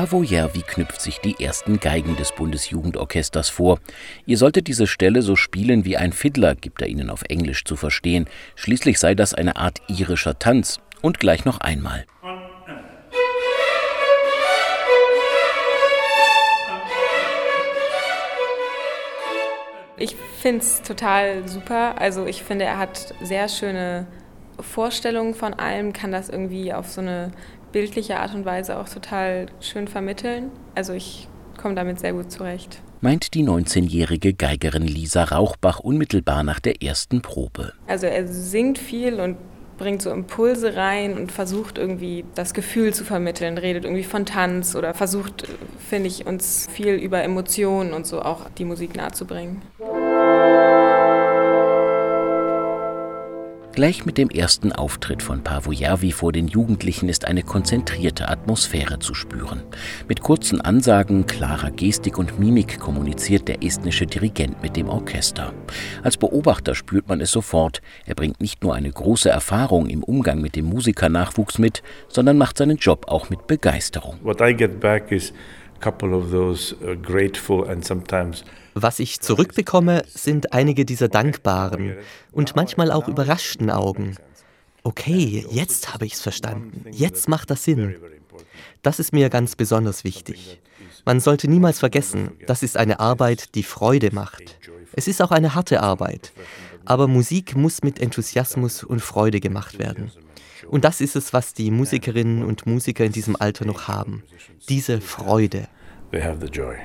Paavo Järvi knüpft sich die ersten Geigen des Bundesjugendorchesters vor. Ihr solltet diese Stelle so spielen wie ein Fiddler, gibt er ihnen auf Englisch zu verstehen. Schließlich sei das eine Art irischer Tanz. Und gleich noch einmal. Ich finde es total super. Also ich finde, er hat sehr schöne Vorstellungen von allem, kann das irgendwie auf so eine bildliche Art und Weise auch total schön vermitteln. Also ich komme damit sehr gut zurecht. Meint die 19-jährige Geigerin Lisa Rauchbach unmittelbar nach der ersten Probe. Also er singt viel und bringt so Impulse rein und versucht irgendwie das Gefühl zu vermitteln, redet irgendwie von Tanz oder versucht, finde ich, uns viel über Emotionen und so auch die Musik nahezubringen. Gleich mit dem ersten Auftritt von Paavo Järvi vor den Jugendlichen ist eine konzentrierte Atmosphäre zu spüren. Mit kurzen Ansagen, klarer Gestik und Mimik kommuniziert der estnische Dirigent mit dem Orchester. Als Beobachter spürt man es sofort, er bringt nicht nur eine große Erfahrung im Umgang mit dem Musikernachwuchs mit, sondern macht seinen Job auch mit Begeisterung. What I get back is a couple of those grateful and sometimes. Was ich zurückbekomme, sind einige dieser dankbaren und manchmal auch überraschten Augen. Okay, jetzt habe ich es verstanden. Jetzt macht das Sinn. Das ist mir ganz besonders wichtig. Man sollte niemals vergessen, das ist eine Arbeit, die Freude macht. Es ist auch eine harte Arbeit. Aber Musik muss mit Enthusiasmus und Freude gemacht werden. Und das ist es, was die Musikerinnen und Musiker in diesem Alter noch haben. Diese Freude. They have the joy.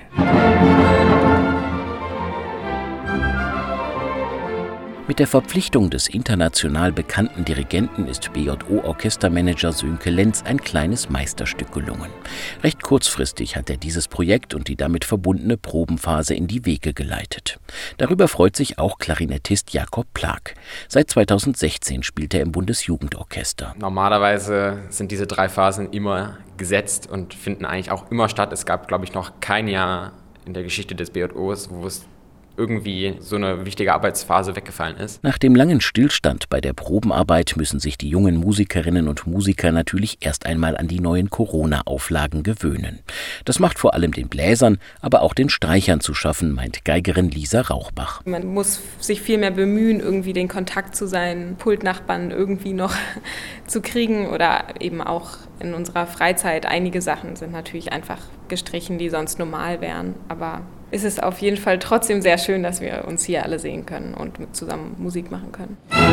Mit der Verpflichtung des international bekannten Dirigenten ist BJO-Orchestermanager Sönke Lenz ein kleines Meisterstück gelungen. Recht kurzfristig hat er dieses Projekt und die damit verbundene Probenphase in die Wege geleitet. Darüber freut sich auch Klarinettist Jakob Plag. Seit 2016 spielt er im Bundesjugendorchester. Normalerweise sind diese 3 Phasen immer gesetzt und finden eigentlich auch immer statt. Es gab, glaube ich, noch kein Jahr in der Geschichte des BJOs, wo es irgendwie so eine wichtige Arbeitsphase weggefallen ist. Nach dem langen Stillstand bei der Probenarbeit müssen sich die jungen Musikerinnen und Musiker natürlich erst einmal an die neuen Corona-Auflagen gewöhnen. Das macht vor allem den Bläsern, aber auch den Streichern zu schaffen, meint Geigerin Lisa Rauchbach. Man muss sich viel mehr bemühen, irgendwie den Kontakt zu seinen Pultnachbarn irgendwie noch zu kriegen oder eben auch in unserer Freizeit. Einige Sachen sind natürlich einfach gestrichen, die sonst normal wären, aber es ist auf jeden Fall trotzdem sehr schön, dass wir uns hier alle sehen können und zusammen Musik machen können.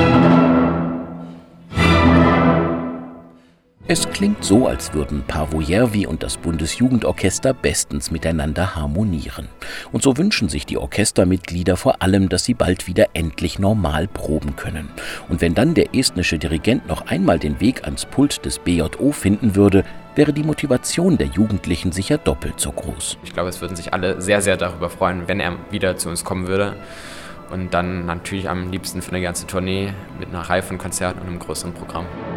Es klingt so, als würden Paavo Järvi und das Bundesjugendorchester bestens miteinander harmonieren. Und so wünschen sich die Orchestermitglieder vor allem, dass sie bald wieder endlich normal proben können. Und wenn dann der estnische Dirigent noch einmal den Weg ans Pult des BJO finden würde, wäre die Motivation der Jugendlichen sicher doppelt so groß. Ich glaube, es würden sich alle sehr, sehr darüber freuen, wenn er wieder zu uns kommen würde. Und dann natürlich am liebsten für eine ganze Tournee mit einer Reihe von Konzerten und einem größeren Programm.